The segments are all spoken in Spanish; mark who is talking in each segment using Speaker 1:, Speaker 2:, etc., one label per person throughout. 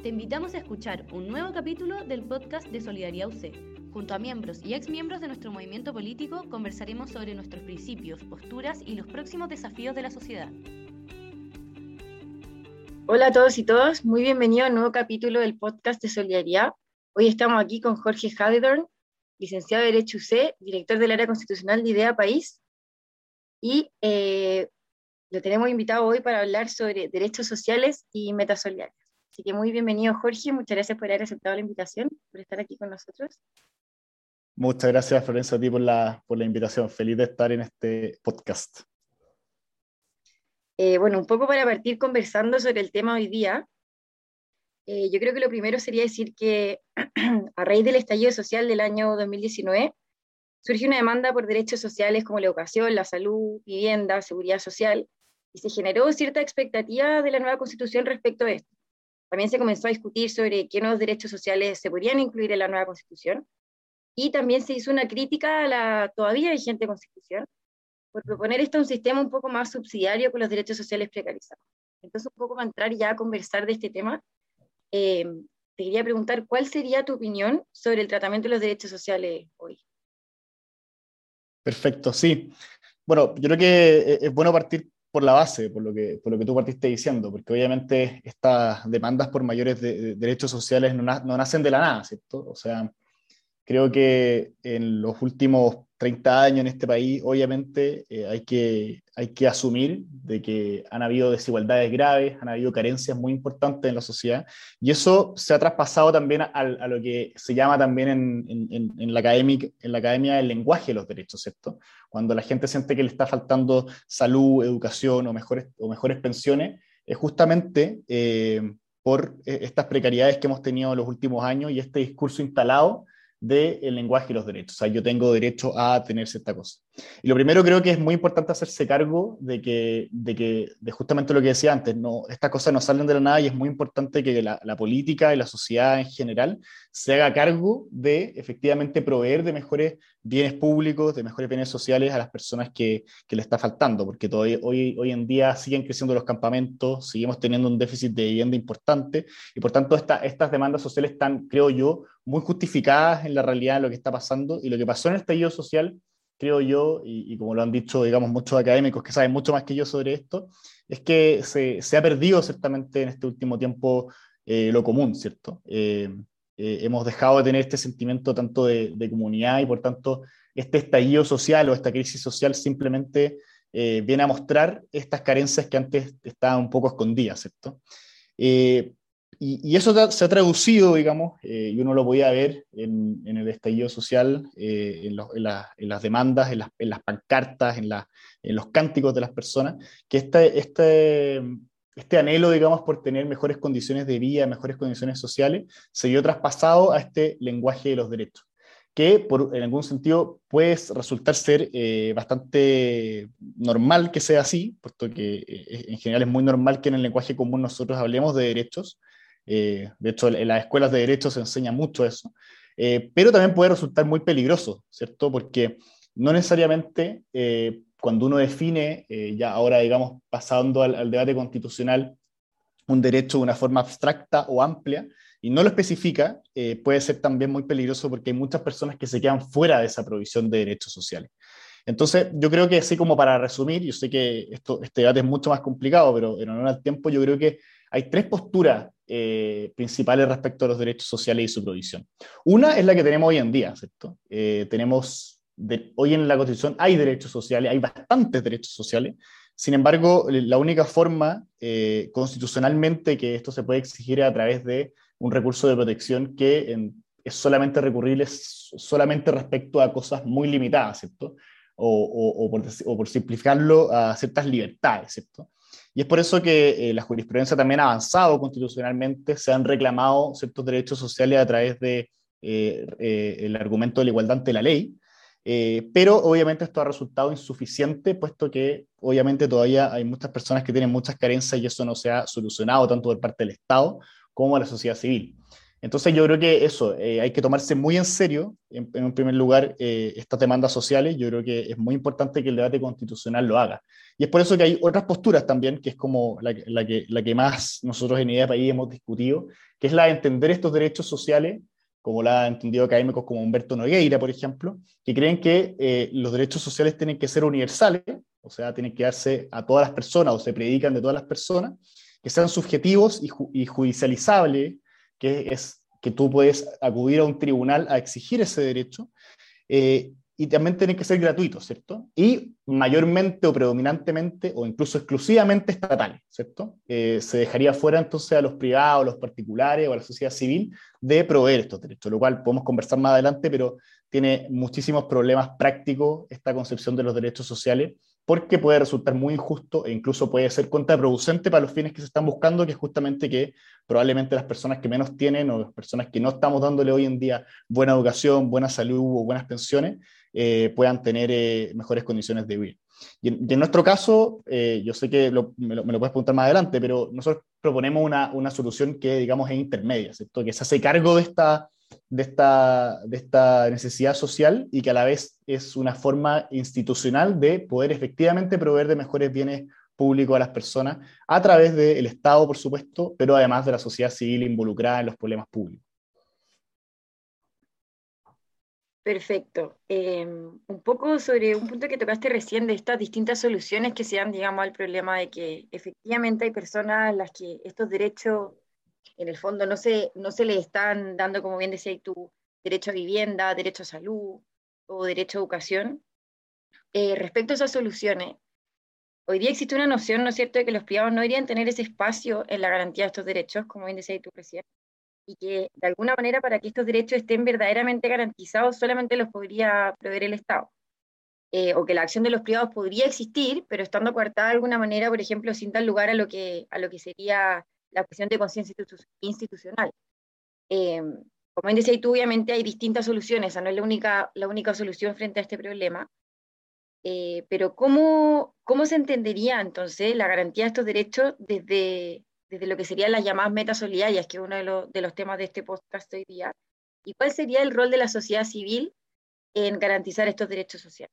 Speaker 1: Te invitamos a escuchar un nuevo capítulo del podcast de Solidaridad UC. Junto a miembros y exmiembros de nuestro movimiento político conversaremos sobre nuestros principios, posturas y los próximos desafíos de la sociedad.
Speaker 2: Hola a todos y todas, muy bienvenido a un nuevo capítulo del podcast de Solidaridad. Hoy estamos aquí con Jorge Hagedorn, licenciado de Derecho UC, director del área constitucional de IDEA País, y lo tenemos invitado hoy para hablar sobre derechos sociales y metas solidarias. Así que muy bienvenido, Jorge, muchas gracias por haber aceptado la invitación, por estar aquí con nosotros.
Speaker 3: Muchas gracias, Florencia, a ti por la invitación. Feliz de estar en este podcast.
Speaker 2: Bueno, un poco para partir conversando sobre el tema hoy día, yo creo que lo primero sería decir que a raíz del estallido social del año 2019, surge una demanda por derechos sociales como la educación, la salud, vivienda, seguridad social, y se generó cierta expectativa de la nueva Constitución respecto a esto. También se comenzó a discutir sobre qué nuevos derechos sociales se podrían incluir en la nueva Constitución, y también se hizo una crítica a la todavía vigente Constitución, por proponer un sistema un poco más subsidiario con los derechos sociales precarizados. Entonces, un poco para entrar ya a conversar de este tema, te quería preguntar, ¿cuál sería tu opinión sobre el tratamiento de los derechos sociales hoy?
Speaker 3: Perfecto, sí. Bueno, yo creo que es bueno partir por la base, por lo que tú partiste diciendo, porque obviamente estas demandas por mayores derechos sociales no nacen de la nada, ¿cierto? O sea, creo que en los últimos 30 años en este país, obviamente, hay que asumir de que han habido desigualdades graves, han habido carencias muy importantes en la sociedad, y eso se ha traspasado también a lo que se llama también en la academia el lenguaje de los derechos, ¿cierto? Cuando la gente siente que le está faltando salud, educación o mejores pensiones, es justamente por estas precariedades que hemos tenido en los últimos años y este discurso instalado del lenguaje y los derechos. O sea, yo tengo derecho a tener cierta cosa. Y lo primero creo que es muy importante hacerse cargo de justamente lo que decía antes, estas cosas no salen de la nada y es muy importante que la política y la sociedad en general se haga cargo de efectivamente proveer de mejores bienes públicos, de mejores bienes sociales a las personas que le está faltando, porque todavía, hoy en día siguen creciendo los campamentos, seguimos teniendo un déficit de vivienda importante y por tanto estas demandas sociales están, creo yo, muy justificadas en la realidad de lo que está pasando, y lo que pasó en el estallido social, creo yo, y como lo han dicho, digamos, muchos académicos que saben mucho más que yo sobre esto, es que se ha perdido ciertamente en este último tiempo lo común, ¿cierto? Hemos dejado de tener este sentimiento tanto de comunidad, y por tanto este estallido social o esta crisis social simplemente viene a mostrar estas carencias que antes estaban un poco escondidas, ¿cierto? Y eso se ha traducido, digamos, y uno lo podía ver en el estallido social, en las demandas, en las pancartas, en los cánticos de las personas, que este anhelo, digamos, por tener mejores condiciones de vida, mejores condiciones sociales, se vio traspasado a este lenguaje de los derechos, que en algún sentido puede resultar ser bastante normal que sea así, puesto que en general es muy normal que en el lenguaje común nosotros hablemos de derechos. De hecho, en las escuelas de derecho se enseña mucho eso, pero también puede resultar muy peligroso, ¿cierto? Porque no necesariamente cuando uno define, ya ahora digamos pasando al debate constitucional, un derecho de una forma abstracta o amplia, y no lo especifica, puede ser también muy peligroso porque hay muchas personas que se quedan fuera de esa provisión de derechos sociales. Entonces, yo creo que así como para resumir, yo sé que este debate es mucho más complicado, pero en honor al tiempo, yo creo que hay tres posturas principales respecto a los derechos sociales y su provisión. Una es la que tenemos hoy en día, ¿cierto? Hoy en la Constitución hay derechos sociales, hay bastantes derechos sociales. Sin embargo, la única forma constitucionalmente que esto se puede exigir es a través de un recurso de protección que es solamente recurrible solamente respecto a cosas muy limitadas, ¿cierto? O por simplificarlo, a ciertas libertades, ¿cierto? Y es por eso que la jurisprudencia también ha avanzado constitucionalmente, se han reclamado ciertos derechos sociales a través de el argumento de la igualdad ante la ley, pero obviamente esto ha resultado insuficiente, puesto que obviamente todavía hay muchas personas que tienen muchas carencias y eso no se ha solucionado tanto por parte del Estado como de la sociedad civil. Entonces yo creo que eso, hay que tomarse muy en serio, en un primer lugar, estas demandas sociales. Yo creo que es muy importante que el debate constitucional lo haga. Y es por eso que hay otras posturas también, que es como la que más nosotros en Idea País hemos discutido, que es la de entender estos derechos sociales, como la han entendido académicos como Humberto Nogueira, por ejemplo, que creen que los derechos sociales tienen que ser universales, o sea, tienen que darse a todas las personas, o se predican de todas las personas, que sean subjetivos y judicializables, que es que tú puedes acudir a un tribunal a exigir ese derecho, y también tienen que ser gratuitos, ¿cierto? Y mayormente o predominantemente o incluso exclusivamente estatales, ¿cierto? Se dejaría fuera entonces a los privados, a los particulares o a la sociedad civil de proveer estos derechos, lo cual podemos conversar más adelante, pero tiene muchísimos problemas prácticos esta concepción de los derechos sociales, porque puede resultar muy injusto e incluso puede ser contraproducente para los fines que se están buscando, que es justamente que probablemente las personas que menos tienen o las personas que no estamos dándole hoy en día buena educación, buena salud o buenas pensiones, puedan tener mejores condiciones de vivir. Y en nuestro caso, yo sé que me lo puedes preguntar más adelante, pero nosotros proponemos una solución que, digamos, es intermedia, ¿cierto? Que se hace cargo de esta necesidad social y que a la vez es una forma institucional de poder efectivamente proveer de mejores bienes públicos a las personas a través del Estado, por supuesto, pero además de la sociedad civil involucrada en los problemas públicos.
Speaker 2: Perfecto. Un poco sobre un punto que tocaste recién de estas distintas soluciones que se dan, digamos, al problema de que efectivamente hay personas a las que estos derechos, en el fondo, no se les están dando, como bien decías tú, derecho a vivienda, derecho a salud o derecho a educación. Respecto a esas soluciones, hoy día existe una noción, ¿no es cierto?, de que los privados no deberían tener ese espacio en la garantía de estos derechos, como bien decías tú recién, y que de alguna manera para que estos derechos estén verdaderamente garantizados solamente los podría proveer el Estado. O que la acción de los privados podría existir, pero estando coartada de alguna manera, por ejemplo, sin dar lugar a lo que sería la cuestión de conciencia institucional. Como bien decías tú, obviamente hay distintas soluciones, esa no es la única solución frente a este problema, pero ¿cómo se entendería entonces la garantía de estos derechos desde lo que serían las llamadas metas solidarias, que es uno de los temas de este podcast hoy día? ¿Y cuál sería el rol de la sociedad civil en garantizar estos derechos sociales?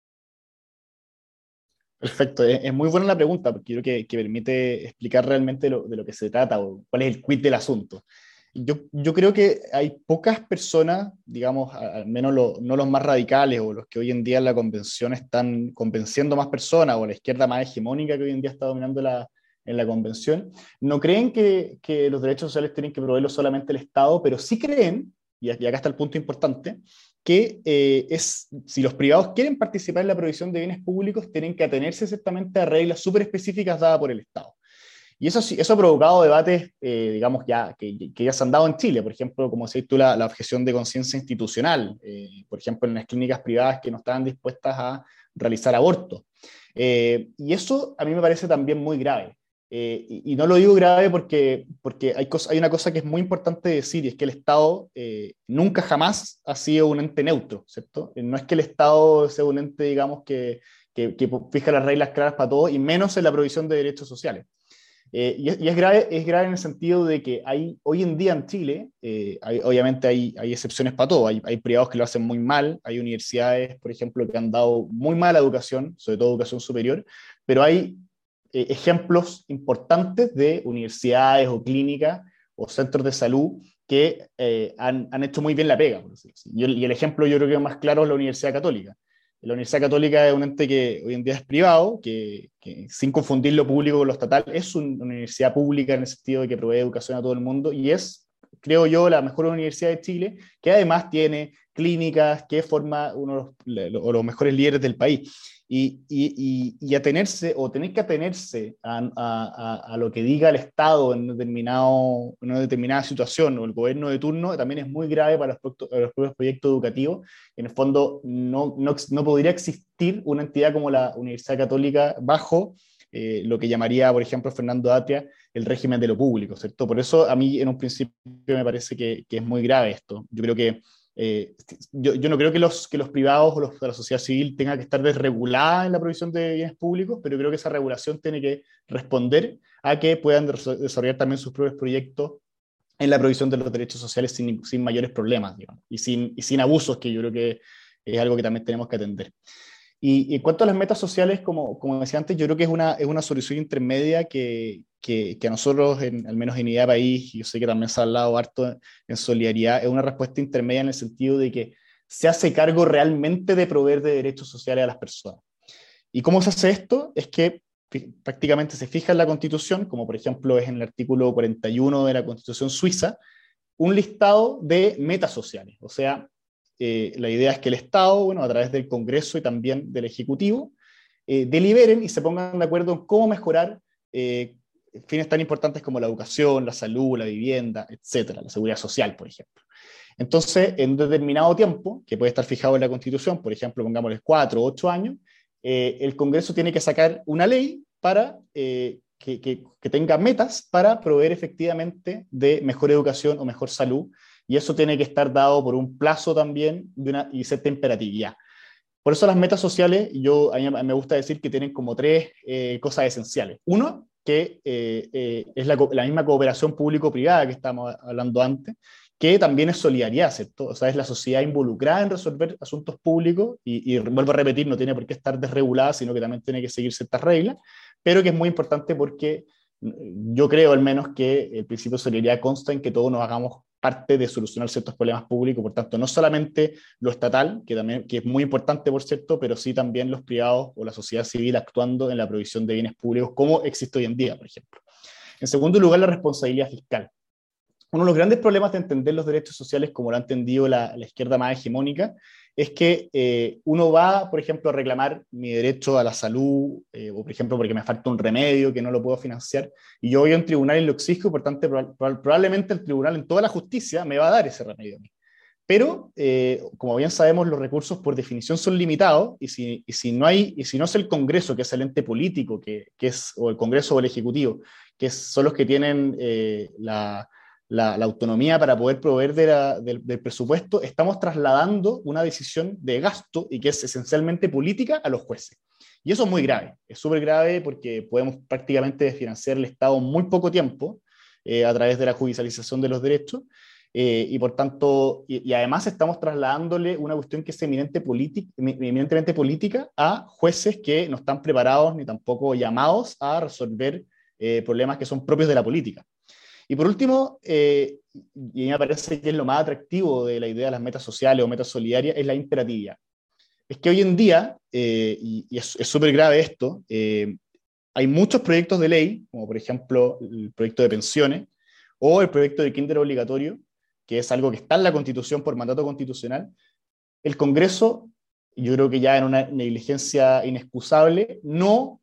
Speaker 3: Perfecto, es muy buena la pregunta, porque creo que permite explicar realmente de lo que se trata o cuál es el quid del asunto. Yo creo que hay pocas personas, digamos, al menos no los más radicales o los que hoy en día en la convención están convenciendo más personas, o la izquierda más hegemónica que hoy en día está dominando en la convención, no creen que los derechos sociales tienen que proveerlos solamente el Estado, pero sí creen, y acá está el punto importante, que si los privados quieren participar en la provisión de bienes públicos, tienen que atenerse ciertamente a reglas súper específicas dadas por el Estado. Y eso ha provocado debates, digamos, que ya se han dado en Chile. Por ejemplo, como decís tú, la objeción de conciencia institucional, por ejemplo, en las clínicas privadas que no estaban dispuestas a realizar abortos. Y eso a mí me parece también muy grave. Y no lo digo grave porque hay una cosa que es muy importante decir, y es que el Estado nunca jamás ha sido un ente neutro, ¿cierto? No es que el Estado sea un ente, digamos, que fija las reglas claras para todos, y menos en la provisión de derechos sociales. Y es grave en el sentido de que hoy en día en Chile, obviamente hay excepciones para todo, hay privados que lo hacen muy mal, hay universidades, por ejemplo, que han dado muy mala educación, sobre todo educación superior, pero hay ejemplos importantes de universidades o clínicas o centros de salud que han hecho muy bien la pega, por decirlo así. Y el ejemplo yo creo que más claro es la Universidad Católica. La Universidad Católica es un ente que hoy en día es privado, que sin confundir lo público con lo estatal, es una universidad pública en el sentido de que provee educación a todo el mundo y es, creo yo, la mejor universidad de Chile, que además tiene clínicas, que forma uno de los mejores líderes del país. Y atenerse, o tener que atenerse a lo que diga el Estado en una determinada situación, o el gobierno de turno, también es muy grave para los propios proyectos educativos. En el fondo, no podría existir una entidad como la Universidad Católica bajo lo que llamaría, por ejemplo, Fernando Atria, el régimen de lo público, ¿cierto? Por eso a mí en un principio me parece que es muy grave esto. Yo creo que yo no creo que los privados o la sociedad civil tenga que estar desregulada en la provisión de bienes públicos, pero creo que esa regulación tiene que responder a que puedan desarrollar también sus propios proyectos en la provisión de los derechos sociales sin mayores problemas, digamos, y sin abusos, que yo creo que es algo que también tenemos que atender. Y en cuanto a las metas sociales, como decía antes, yo creo que es una solución intermedia que a nosotros, al menos en Idea País, y yo sé que también se ha hablado harto en Solidaridad, es una respuesta intermedia en el sentido de que se hace cargo realmente de proveer de derechos sociales a las personas. ¿Y cómo se hace esto? Es que prácticamente se fija en la Constitución, como por ejemplo es en el artículo 41 de la Constitución suiza, un listado de metas sociales. O sea, la idea es que el Estado, bueno, a través del Congreso y también del Ejecutivo, deliberen y se pongan de acuerdo en cómo mejorar fines tan importantes como la educación, la salud, la vivienda, etcétera, la seguridad social, por ejemplo. Entonces, en un determinado tiempo, que puede estar fijado en la Constitución, por ejemplo, pongámosle 4 o 8 años, el Congreso tiene que sacar una ley para que tenga metas para proveer efectivamente de mejor educación o mejor salud, y eso tiene que estar dado por un plazo también y ser temperatividad. Por eso las metas sociales, a mí me gusta decir que tienen como tres cosas esenciales. Uno, que es la misma cooperación público-privada que estábamos hablando antes, que también es solidaridad, ¿cierto? O sea, es la sociedad involucrada en resolver asuntos públicos, y vuelvo a repetir, no tiene por qué estar desregulada, sino que también tiene que seguir ciertas reglas, pero que es muy importante porque yo creo al menos que el principio de solidaridad consta en que todos nos hagamos parte de solucionar ciertos problemas públicos, por tanto, no solamente lo estatal, que es muy importante, por cierto, pero sí también los privados o la sociedad civil actuando en la provisión de bienes públicos, como existe hoy en día, por ejemplo. En segundo lugar, la responsabilidad fiscal. Uno de los grandes problemas de entender los derechos sociales, como lo ha entendido la izquierda más hegemónica, es que uno va, por ejemplo, a reclamar mi derecho a la salud, o por ejemplo, porque me falta un remedio que no lo puedo financiar, y yo voy a un tribunal y lo exijo, y por tanto, probablemente el tribunal en toda la justicia me va a dar ese remedio a mí. Pero, como bien sabemos, los recursos por definición son limitados, y si no es el Congreso, que es el ente político, o el Congreso o el Ejecutivo, son los que tienen la autonomía para poder proveer del presupuesto, estamos trasladando una decisión de gasto y que es esencialmente política a los jueces. Y eso es muy grave, es súper grave porque podemos prácticamente financiar el Estado en muy poco tiempo a través de la judicialización de los derechos, y por tanto, y además estamos trasladándole una cuestión que es eminentemente política a jueces que no están preparados ni tampoco llamados a resolver problemas que son propios de la política. Y por último, y me parece que es lo más atractivo de la idea de las metas sociales o metas solidarias, es la imperatividad. Es que hoy en día, y es súper grave esto, hay muchos proyectos de ley, como por ejemplo el proyecto de pensiones o el proyecto de kinder obligatorio, que es algo que está en la Constitución por mandato constitucional. El Congreso, yo creo que ya en una negligencia inexcusable, no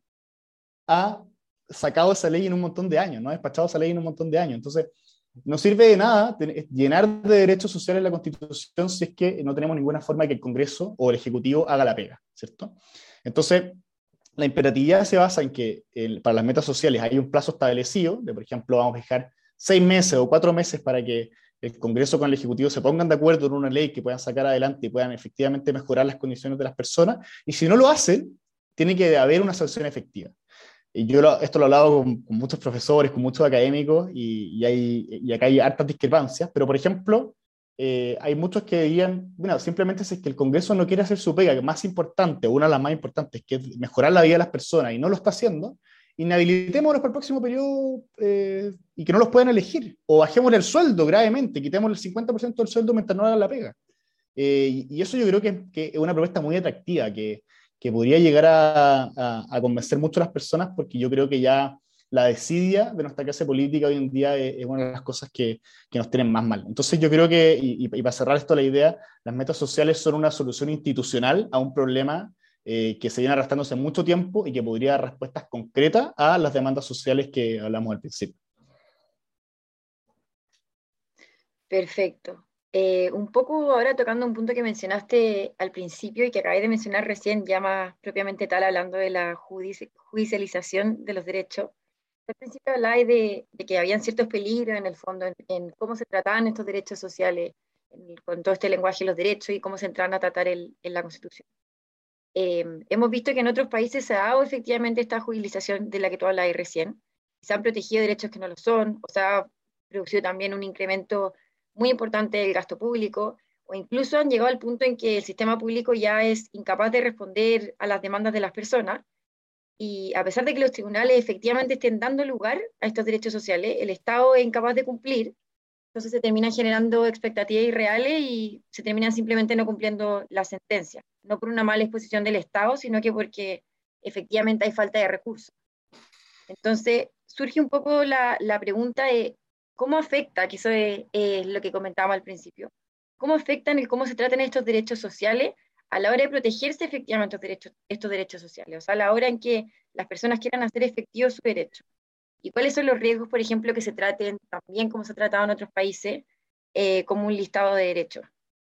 Speaker 3: ha sacado esa ley en un montón de años, no ha despachado esa ley en un montón de años. Entonces, no sirve de nada llenar de derechos sociales la Constitución si es que no tenemos ninguna forma de que el Congreso o el Ejecutivo haga la pega, ¿cierto? Entonces, la imperatividad se basa en que para las metas sociales hay un plazo establecido, de por ejemplo, vamos a dejar 6 meses o 4 meses para que el Congreso con el Ejecutivo se pongan de acuerdo en una ley que puedan sacar adelante y puedan efectivamente mejorar las condiciones de las personas, y si no lo hacen, tiene que haber una sanción efectiva. Y esto lo he hablado con muchos profesores, con muchos académicos, y acá hay hartas discrepancias, pero por ejemplo, hay muchos que dirían, bueno, simplemente si es que el Congreso no quiere hacer su pega, que es más importante, una de las más importantes, que es mejorar la vida de las personas, y no lo está haciendo, inhabilitémoslos para el próximo periodo y que no los puedan elegir, o bajémosle el sueldo gravemente, quitémosle el 50% del sueldo mientras no hagan la pega. Y eso yo creo que es una propuesta muy atractiva, que podría llegar a convencer mucho a las personas, porque yo creo que ya la desidia de nuestra clase política hoy en día es una de las cosas que nos tienen más mal. Entonces yo creo que, y para cerrar esto la idea, las metas sociales son una solución institucional a un problema que se viene arrastrándose mucho tiempo y que podría dar respuestas concretas a las demandas sociales que hablamos al principio.
Speaker 2: Perfecto. Un poco ahora tocando un punto que mencionaste al principio y que acabé de mencionar recién, ya más propiamente tal, hablando de la judicialización de los derechos. Al principio hablabas de que habían ciertos peligros en el fondo, en cómo se trataban estos derechos sociales, con todo este lenguaje de los derechos y cómo se entraban a tratar en la Constitución. Hemos visto que en otros países se ha dado efectivamente esta judicialización de la que tú hablabas recién. Se han protegido derechos que no lo son, o sea, producido también un incremento muy importante del gasto público, o incluso han llegado al punto en que el sistema público ya es incapaz de responder a las demandas de las personas, y a pesar de que los tribunales efectivamente estén dando lugar a estos derechos sociales, el Estado es incapaz de cumplir, entonces se terminan generando expectativas irreales y se terminan simplemente no cumpliendo la sentencia, no por una mala exposición del Estado, sino que porque efectivamente hay falta de recursos. Entonces surge un poco la pregunta de cómo afecta, que eso es lo que comentábamos al principio, cómo afectan y cómo se tratan estos derechos sociales a la hora de protegerse efectivamente estos derechos sociales, o sea, a la hora en que las personas quieran hacer efectivos su derecho. ¿Y cuáles son los riesgos, por ejemplo, que se traten también como se ha tratado en otros países, como un listado de derechos?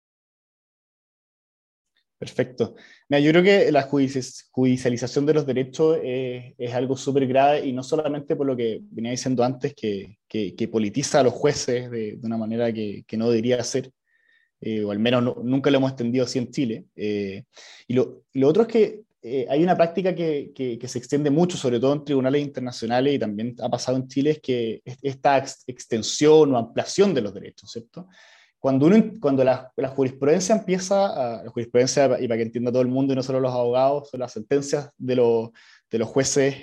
Speaker 3: Perfecto. Mira, yo creo que la judicialización de los derechos es algo súper grave y no solamente por lo que venía diciendo antes, que politiza a los jueces de una manera que no debería ser, o al menos nunca lo hemos entendido así en Chile. Y lo otro es que hay una práctica que se extiende mucho, sobre todo en tribunales internacionales y también ha pasado en Chile, es que esta extensión o ampliación de los derechos, ¿cierto? Cuando la jurisprudencia la jurisprudencia, y para que entienda todo el mundo y no solo los abogados, son las sentencias de los jueces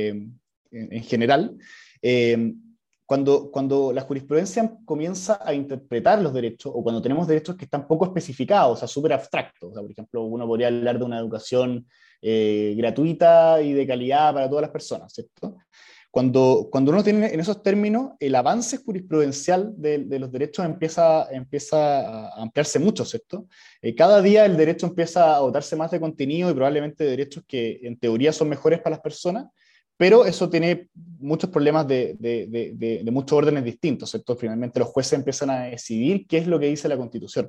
Speaker 3: en general, eh, cuando la jurisprudencia comienza a interpretar los derechos, o cuando tenemos derechos que están poco especificados, o sea, súper abstractos, o sea, por ejemplo, uno podría hablar de una educación gratuita y de calidad para todas las personas, ¿cierto? Cuando uno tiene en esos términos, el avance jurisprudencial de los derechos empieza a ampliarse mucho, ¿cierto? Cada día el derecho empieza a dotarse más de contenido y probablemente de derechos que en teoría son mejores para las personas, pero eso tiene muchos problemas de muchos órdenes distintos, ¿cierto? Finalmente los jueces empiezan a decidir qué es lo que dice la Constitución.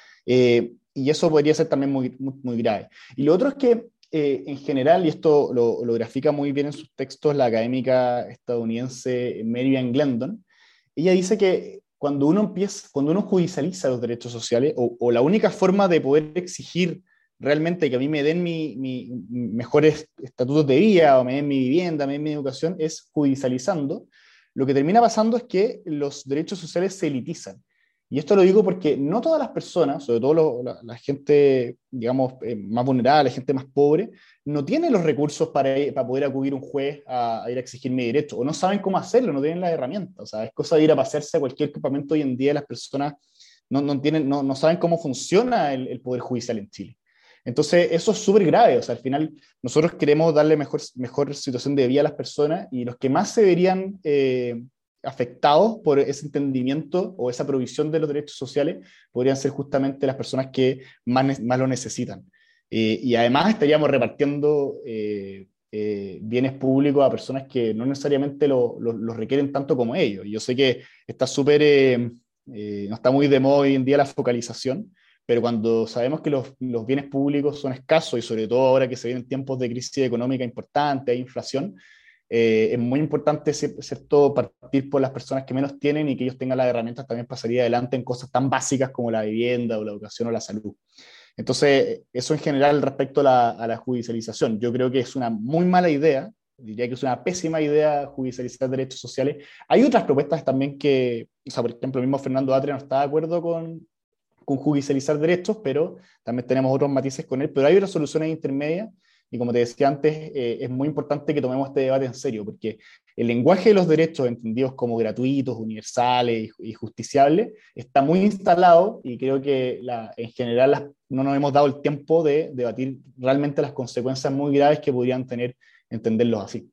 Speaker 3: Y eso podría ser también muy, muy, muy grave. Y lo otro es que, en general, y esto lo grafica muy bien en sus textos la académica estadounidense Marian Glendon, ella dice que cuando uno judicializa los derechos sociales, o la única forma de poder exigir realmente que a mí me den mis mejores estatutos de vida, o me den mi vivienda, me den mi educación, es judicializando, lo que termina pasando es que los derechos sociales se elitizan. Y esto lo digo porque no todas las personas, sobre todo la gente, digamos, más vulnerable, la gente más pobre, no tienen los recursos para poder acudir a un juez a ir a exigir mi derecho, o no saben cómo hacerlo, no tienen las herramientas. O sea, es cosa de ir a pasearse a cualquier campamento hoy en día, las personas no saben cómo funciona el Poder Judicial en Chile. Entonces, eso es súper grave. O sea, al final, nosotros queremos darle mejor situación de vida a las personas, y los que más se verían afectados por ese entendimiento o esa provisión de los derechos sociales podrían ser justamente las personas que más lo necesitan. Y además estaríamos repartiendo bienes públicos a personas que no necesariamente los requieren tanto como ellos. Y yo sé que está no está muy de moda hoy en día la focalización, pero cuando sabemos que los bienes públicos son escasos, y sobre todo ahora que se vienen tiempos de crisis económica importante, hay inflación, es muy importante, ¿cierto?, partir por las personas que menos tienen y que ellos tengan las herramientas también para salir adelante en cosas tan básicas como la vivienda o la educación o la salud. Entonces, eso en general respecto a la judicialización. Yo creo que es una muy mala idea, diría que es una pésima idea judicializar derechos sociales. Hay otras propuestas también o sea, por ejemplo, el mismo Fernando Atria no está de acuerdo con judicializar derechos, pero también tenemos otros matices con él, pero hay otras soluciones intermedias, y como te decía antes, es muy importante que tomemos este debate en serio, porque el lenguaje de los derechos, entendidos como gratuitos, universales y justiciables, está muy instalado, y creo que en general no nos hemos dado el tiempo de debatir realmente las consecuencias muy graves que podrían tener entenderlos así.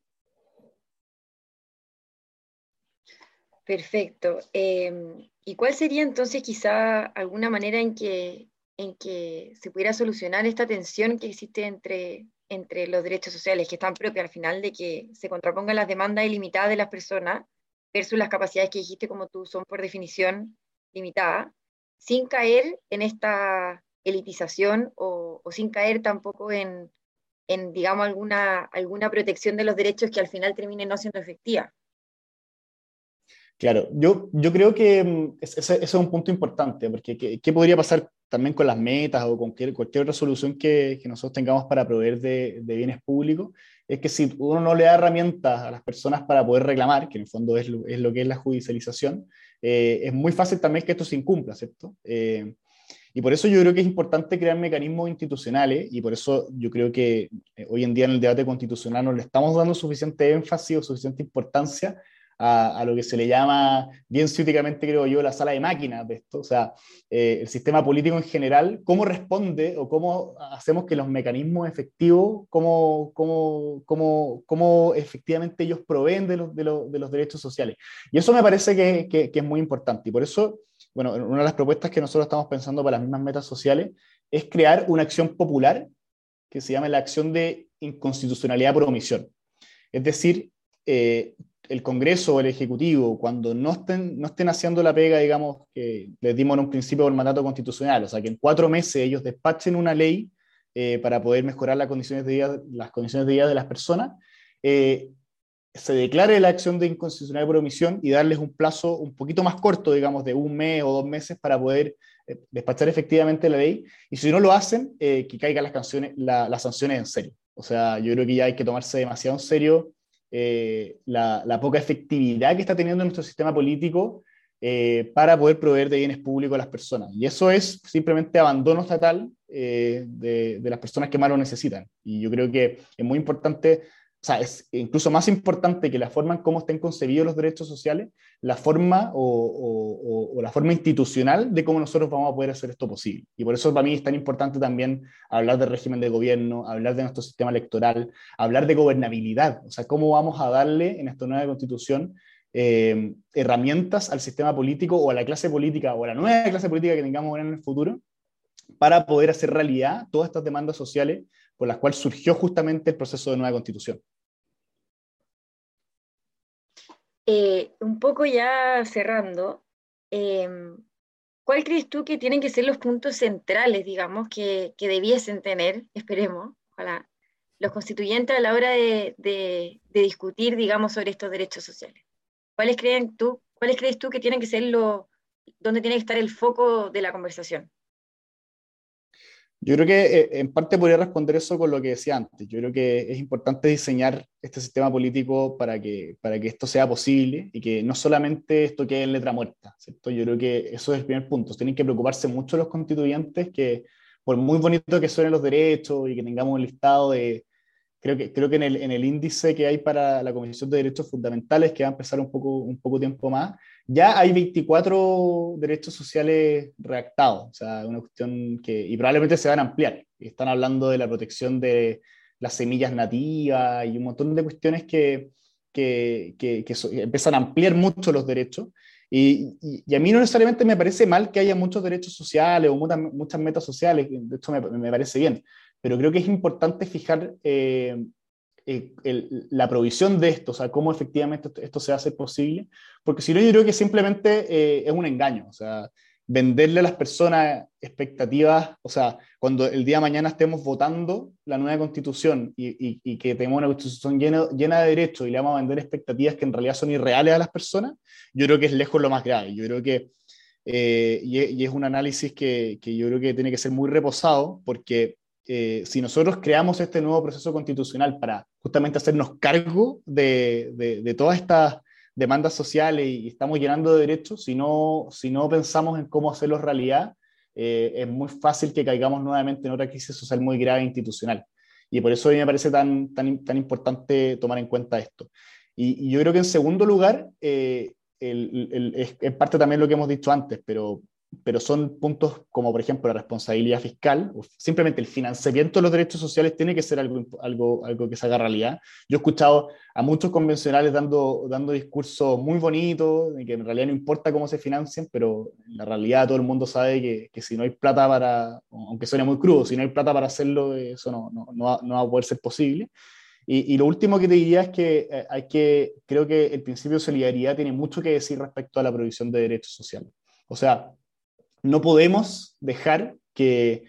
Speaker 2: Perfecto. ¿Y cuál sería entonces quizá alguna manera en que se pudiera solucionar esta tensión que existe entre los derechos sociales, que están propios al final de que se contrapongan las demandas ilimitadas de las personas versus las capacidades que dijiste, como tú, son por definición limitadas, sin caer en esta elitización o sin caer tampoco en digamos, alguna protección de los derechos que al final termine no siendo efectiva?
Speaker 3: Claro, yo creo que ese es un punto importante, porque ¿qué podría pasar también con las metas o con cualquier otra solución que nosotros tengamos para proveer de bienes públicos? Es que si uno no le da herramientas a las personas para poder reclamar, que en el fondo es lo que es la judicialización, es muy fácil también que esto se incumpla, ¿cierto? Y por eso yo creo que es importante crear mecanismos institucionales, y por eso yo creo que hoy en día en el debate constitucional no le estamos dando suficiente énfasis o suficiente importancia a lo que se le llama, bien ciúticamente creo yo, la sala de máquinas de esto, o sea, el sistema político en general, cómo responde o cómo hacemos que los mecanismos efectivos, cómo efectivamente ellos proveen de los derechos sociales. Y eso me parece que es muy importante, y por eso, bueno, una de las propuestas que nosotros estamos pensando para las mismas metas sociales es crear una acción popular que se llama la acción de inconstitucionalidad por omisión. Es decir, el Congreso o el Ejecutivo, cuando no estén haciendo la pega, digamos, que les dimos en un principio por mandato constitucional, o sea, que en 4 meses ellos despachen una ley para poder mejorar las condiciones de vida de las personas, se declare la acción de inconstitucionalidad por omisión y darles un plazo un poquito más corto, digamos, de 1 mes o 2 meses para poder despachar efectivamente la ley, y si no lo hacen, que caigan las sanciones en serio. O sea, yo creo que ya hay que tomarse demasiado en serio la poca efectividad que está teniendo nuestro sistema político para poder proveer de bienes públicos a las personas. Y eso es simplemente abandono estatal de las personas que más lo necesitan. Y yo creo que es muy importante, o sea, es incluso más importante que la forma en cómo estén concebidos los derechos sociales, la forma o la forma institucional de cómo nosotros vamos a poder hacer esto posible. Y por eso para mí es tan importante también hablar del régimen de gobierno, hablar de nuestro sistema electoral, hablar de gobernabilidad, o sea, cómo vamos a darle en esta nueva constitución herramientas al sistema político o a la clase política o a la nueva clase política que tengamos en el futuro para poder hacer realidad todas estas demandas sociales por las cuales surgió justamente el proceso de nueva constitución.
Speaker 2: Un poco ya cerrando, ¿cuál crees tú que tienen que ser los puntos centrales, digamos, que debiesen tener, esperemos, ojalá, los constituyentes a la hora de discutir, digamos, sobre estos derechos sociales? ¿Cuáles crees tú que tienen que ser donde tiene que estar el foco de la conversación?
Speaker 3: Yo creo que en parte podría responder eso con lo que decía antes. Yo creo que es importante diseñar este sistema político para que esto sea posible y que no solamente esto quede en letra muerta, ¿cierto? Yo creo que eso es el primer punto. Tienen que preocuparse mucho los constituyentes que, por muy bonito que suenen los derechos y que tengamos un listado de... Creo que en el índice que hay para la Comisión de Derechos Fundamentales, que va a empezar un poco tiempo más, ya hay 24 derechos sociales redactados, o sea, una cuestión y probablemente se van a ampliar. Están hablando de la protección de las semillas nativas y un montón de cuestiones que empiezan a ampliar mucho los derechos. Y a mí no necesariamente me parece mal que haya muchos derechos sociales o muchas metas sociales, de hecho me parece bien, pero creo que es importante fijar la provisión de esto, o sea, cómo efectivamente esto se hace posible, porque si no yo creo que simplemente es un engaño, o sea, venderle a las personas expectativas, o sea, cuando el día de mañana estemos votando la nueva constitución y que tengamos una constitución llena de derechos y le vamos a vender expectativas que en realidad son irreales a las personas, yo creo que es lejos lo más grave. Yo creo que, y es un análisis que yo creo que tiene que ser muy reposado, porque si nosotros creamos este nuevo proceso constitucional para justamente hacernos cargo de todas estas demandas sociales y estamos llenando de derechos, si no pensamos en cómo hacerlos realidad, es muy fácil que caigamos nuevamente en otra crisis social muy grave e institucional. Y por eso a mí me parece tan importante tomar en cuenta esto. Y yo creo que en segundo lugar, es parte también lo que hemos dicho antes, pero son puntos como, por ejemplo, la responsabilidad fiscal, o simplemente el financiamiento de los derechos sociales tiene que ser algo que se haga realidad. Yo he escuchado a muchos convencionales dando discursos muy bonitos, de que en realidad no importa cómo se financian, pero en la realidad todo el mundo sabe que si no hay plata aunque suene muy crudo, si no hay plata para hacerlo, eso no va a poder ser posible. Y lo último que te diría es que creo que el principio de solidaridad tiene mucho que decir respecto a la provisión de derechos sociales. O sea, no podemos dejar que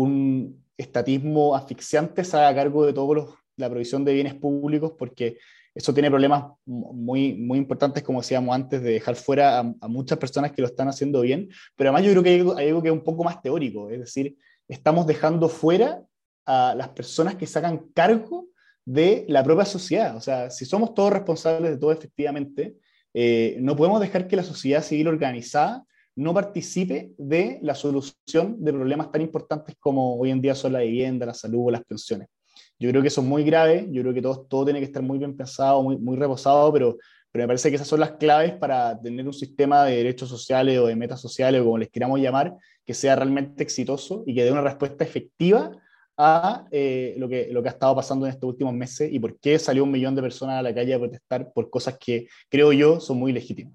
Speaker 3: un estatismo asfixiante se haga cargo de la provisión de bienes públicos, porque eso tiene problemas muy, muy importantes, como decíamos antes, de dejar fuera a muchas personas que lo están haciendo bien, pero además yo creo que hay algo que es un poco más teórico, es decir, estamos dejando fuera a las personas que sacan cargo de la propia sociedad. O sea, si somos todos responsables de todo efectivamente, no podemos dejar que la sociedad civil organizada no participe de la solución de problemas tan importantes como hoy en día son la vivienda, la salud o las pensiones. Yo creo que eso es muy grave, yo creo que todo tiene que estar muy bien pensado, muy reposado, pero me parece que esas son las claves para tener un sistema de derechos sociales o de metas sociales, o como les queramos llamar, que sea realmente exitoso y que dé una respuesta efectiva a lo que ha estado pasando en estos últimos meses y por qué salió 1 millón de personas a la calle a protestar por cosas que, creo yo, son muy legítimas.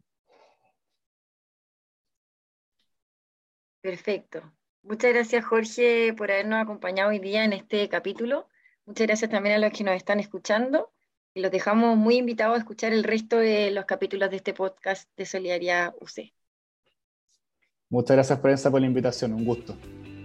Speaker 2: Perfecto. Muchas gracias, Jorge, por habernos acompañado hoy día en este capítulo. Muchas gracias también a los que nos están escuchando. Y los dejamos muy invitados a escuchar el resto de los capítulos de este podcast de Solidaridad UC.
Speaker 3: Muchas gracias, Prensa, por la invitación. Un gusto.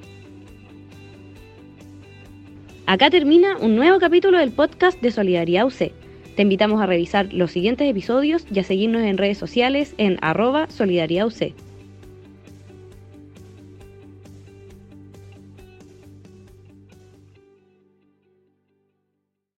Speaker 1: Acá termina un nuevo capítulo del podcast de Solidaridad UC. Te invitamos a revisar los siguientes episodios y a seguirnos en redes sociales en @SolidariedadUC.